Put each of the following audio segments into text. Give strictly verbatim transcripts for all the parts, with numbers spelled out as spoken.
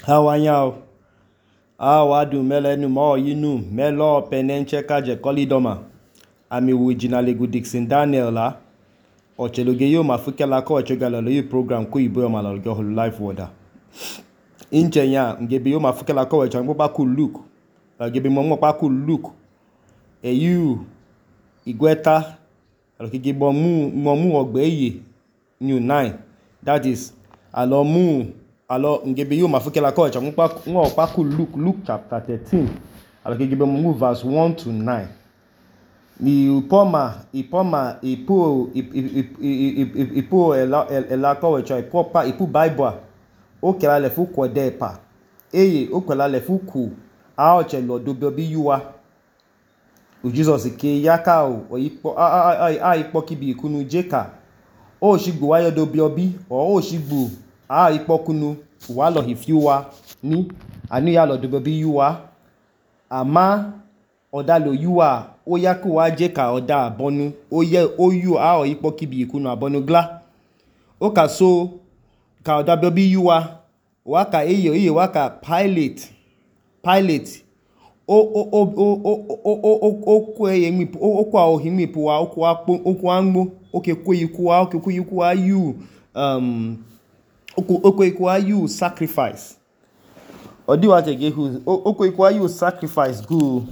How are you? How are you? Melenu mo yinu melo penenche kaje kolidoma. Ami wijinale gu Dixon Daniel la. Ocheloge yo mafukela ko ochogala lo yu program ko ibo ma lo go live water. Inche nya ngebe yo mafukela ko ochangbo ba ku look. Ngebe mo mo pa ku look. E you igweta alokige bo mu mo mu ogbeye new nine. That is alo mu alo ngebe yo mafukela ko ochangbo pa ngo pa ku look Luke chapter thirteen. Alokige bo mu verse one to nine. Ni upoma ipoma ipo ipo ela ela ko wecho ipo pa ipo bible o kela le fu ko de pa eye o kela le fu ku a o che lo do bi yuwa o Jesus ke yaka o ipo a a a ipo ki bi ikunu jeka o shigbo wayo do bi obi o o shigbo a ipo kunu wa lo hifiwa ni anu ya lo do bi yuwa ama oda lo yuwa o ya ko wa je ka oda abonu o ye o yu a o ipo ki bi ikunu abonu gla o ka so ka oda bi yuwa wa ka eye eye wa ka pilot pilot o o o o o o o ko eye mi o ko o himi po wa o ko apo o ko anmo o ke ko yiku wa o ke ko yiku wa you um o ko o ko yiku wa you sacrifice odi wa te ge hu o ko yiku wa you sacrifice go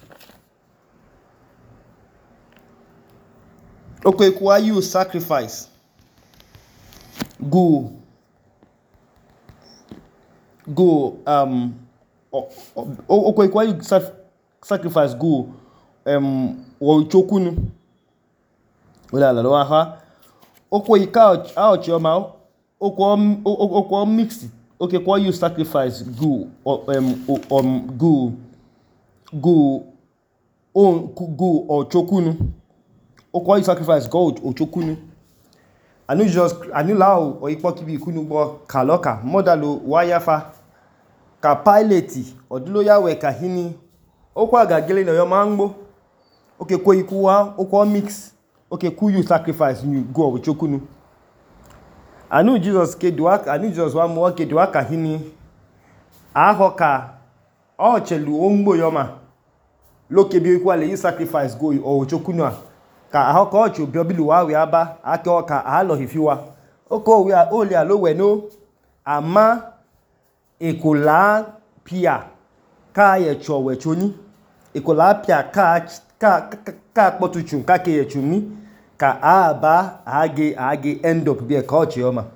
okay, why you sacrifice? Go, go. Um, okay, why you sacrifice? Go. Um, wo chokunu. Wala la lo aha. Okay, couch out your mouth. Okay, okay, mix it. Okay, why you sacrifice? Go. Um, um, go, go. On go or chokunu. Okwa you sacrifice God ochokunu anu just anu lao o ipo kibi ikunu bo kaloka modalo wayafa ka pilot odulo yawe ka hini okwa gagele no yo mangbo okay ko ikuwa okwa mix okay ku you sacrifice you go ochokunu anu Jesus ke duak anu Jesus wa mo ke duaka hini ahoka o chelu ongbo yoma loke bi ikwa le you sacrifice go ochokunu ka ahoko ochu biobilu wa we aba ake oka alo hifiwa oko we ole alo we no ama ekola pia ka ye chowe choni ekola pia ka ka ka potuchun ka ke ye chuni ka aba age age end up be ka ochi oma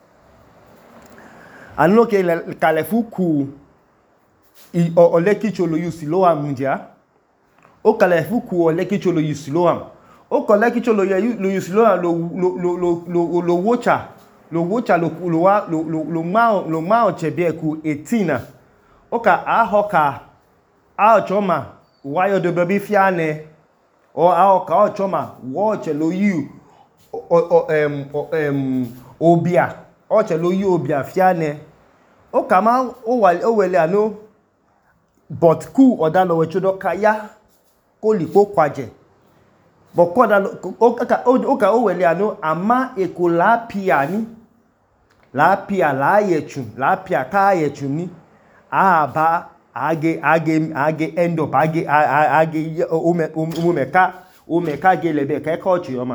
anu ke kalefuku i olekicholo yusilo amndia o kalefuku olekicholo yusilo am o koleki cho lo lo yusilo lo lo lo lo lo wocha lo wocha lo lo wa lo lo ma lo ma chebe ku eighteen o ka ahoka a choma wayo do baby fiane o ahoka o choma watch lo you o em em obia o che lo you obia fiane o ka ma o wa o wele ano but ku oda lo we chodo kaya ko lipo kwaje bokoda oka oka owele ano ama ekola pia ni la pia la yechu la pia ka yechu ni aba age age age end up age age umeka umeka gelebe ka ka ochi oma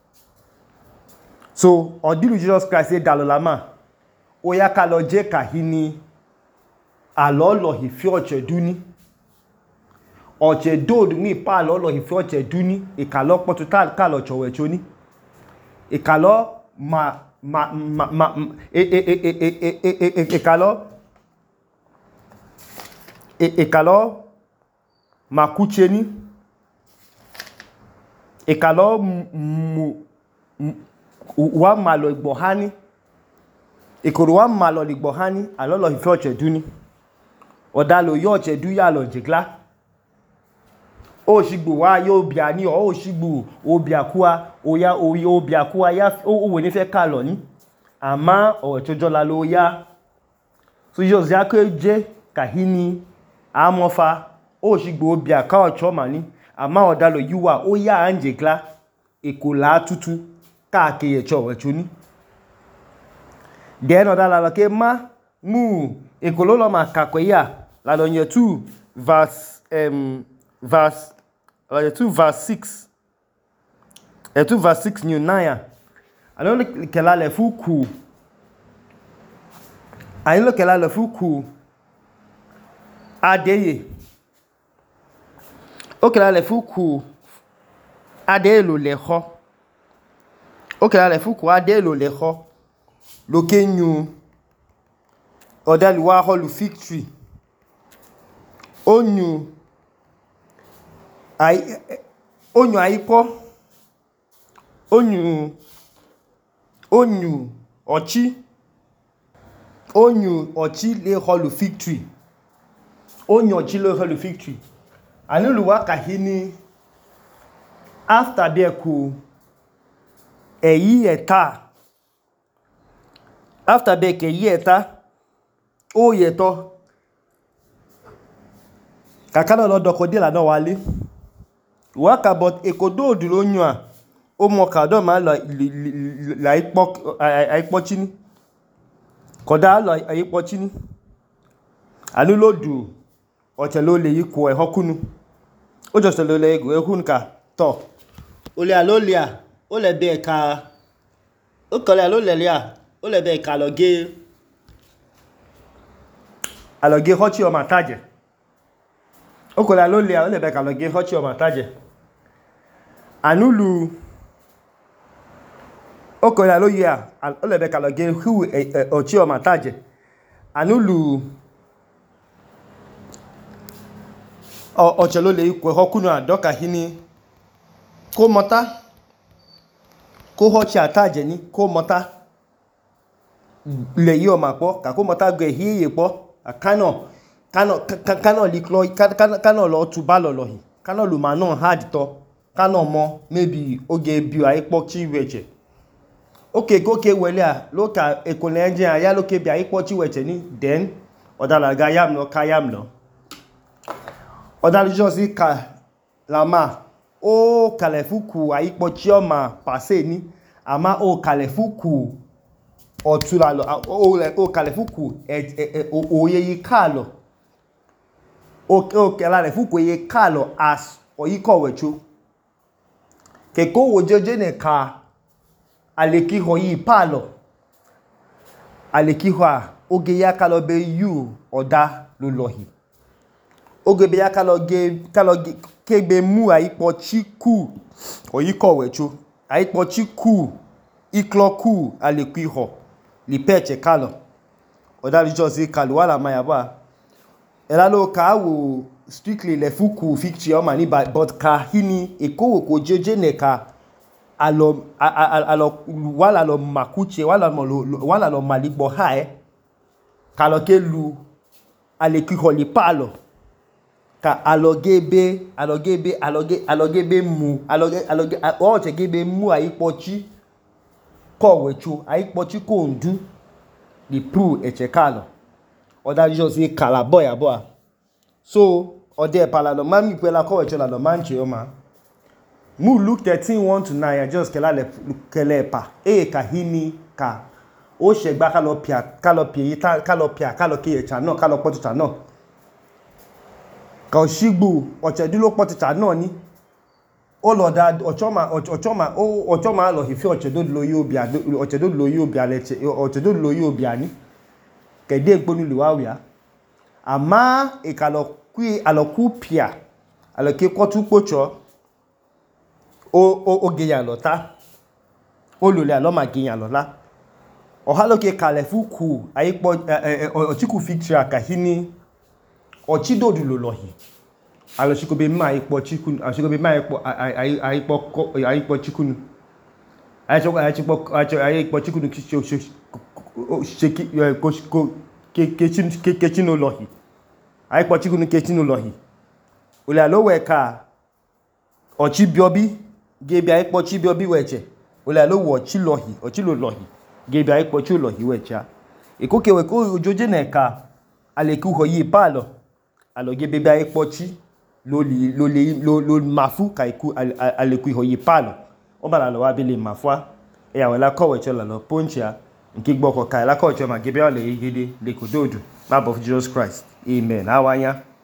so odilu Jesus Christ e dalolama oya ka lo je ka hini alolo hi fi oche duni oche dodu mi pa lolo ife oche duni ikalo potu ka lo chowe choni ikalo ma ma ma e e e e e ikalo e ikalo makucheni ikalo mu wa malo igbohani ikoro wa malo igbohani alolo ife oche duni odalo yo oche du ya lo jigla o shigbo wa yo bia ni o shigbo o bia kuwa o ya o yo bia kuwa ya o we ni fe ka lo ni ama o chojo la lo ya so Jesus ya ko je kahini amofa o shigbo bia ka o choma ni ama o dalo yuwa o ya anjegla ekola tutu ka ke ye chowe chuni den o dala lo ke ma mu Ekololo ma kakweya la donye two verse um verse la two verse six. Et two verse six new nine. Alors que là le fuku. Alors que là le fuku adeye. Ok là le fuku adeye lo leho. Ok là le fuku adeye lo leho. Lo kenyu odal wa holu fig tree. Onyu ai onyu aipo onyu onyu ochi onyu ochi le holu fig tree onyu ochi le holu fig tree anulu wa kahini after be ku eyi eta after be ke yi eta o yeto kakana lo dokode la no wale waka but ekodo odulo nyu a o mo kado ma la la ipo ipo chini koda la ipo chini anu lo du o te lo le yiku e hokunu o just lo le ego ehun ka to o le alolia o le be ka o kole alolia lia o le be ka lo ge aloge hochi o mataje o kole alolia o le be ka lo ge hochi o mataje anulu o kole alolia o le be ka lo ge hu ochi o mataje anulu o o chelo le ikwe hokunu adoka hini ko mota ko hochi ataje ni ko mota le yo mapo ka ko mota ge hiye po akano kano kano liklo kano lo tuba lo lohi kano lu ma no hard to kano mo maybe oge bi aipo chi weche okay go ke wele a lo ka ekole engine aya lo ke bi aipo chi weche ni then odala ga yam no kayam no odala josi ka lama o kalefuku aipo chi o ma pase ni ama o kalefuku otula lo o o kalefuku e o ye kalo o o kalefuku ye kalo as oyiko wechu ke ko wojeje ne ka aleki hoyi palo aleki ho oge ya kalo be yu oda lo lohi oge be ya kalo ge kalo kegbe mu aipo chiku oyiko wechu aipo chiku ikloku aleki ho li peche kalo odali josi kalo wala mayaba elalo ka wo strictly le fuku ficti o mani but ka hini ekowo ko jeje ne ka alo alo wala lo makuche wala lo wala lo malibo hae kalo ke lu aleki holi palo ka alogebe alogebe aloge alogebe mu aloge aloge o che gebe mu aipochi ko wechu aipochi ko ndu di pru echekalo oda just say kala boy aboa so ode pala lo mami pela ko wechu la lo manche o ma mu Luke thirteen one to nine just kela le kele pa e ka hini ka o segba ka lo pia ka lo pie ta ka lo pia ka lo ki echa no ka lo potu ta no ka osigbu ochedulo potu ta no ni o lo da ochoma ochoma o ochoma lo hifi ochedodo yi obi ochedodo yi obi aleche ochedodo yi obi ani kede egbonu liwa wia ama e ka lo kwi aloku pia aloke kotu pocho o o geyan lota o lo le alo ma geyan lola o halo ke kalefuku aipo ochiku ficture akahini ochidodu lo lohi alo chiko be ma aipo chiku chiko be ma aipo aipo aipo chikunu aipo aipo aipo chikunu kicho sheki ko ke ke ke ke chino lohi aipo chikunu ke chino lohi o le alo we ka ochi biobi gebi aipo chi biobi weche ole alo wo chi lohi o chi lo lohi gebi aipo chi lohi wecha ikoke we ko ojoje na ka aleku ho yi palo alo gebe bi aipo chi lo li lo le lo lo mafu ka iku aleku ho yi palo o bala lo wa bi le mafua e ya wala ko weche la lo poncha nke gboko kai la ko choma gebe ole igide le kododu love of Jesus Christ. Amen. Awanya.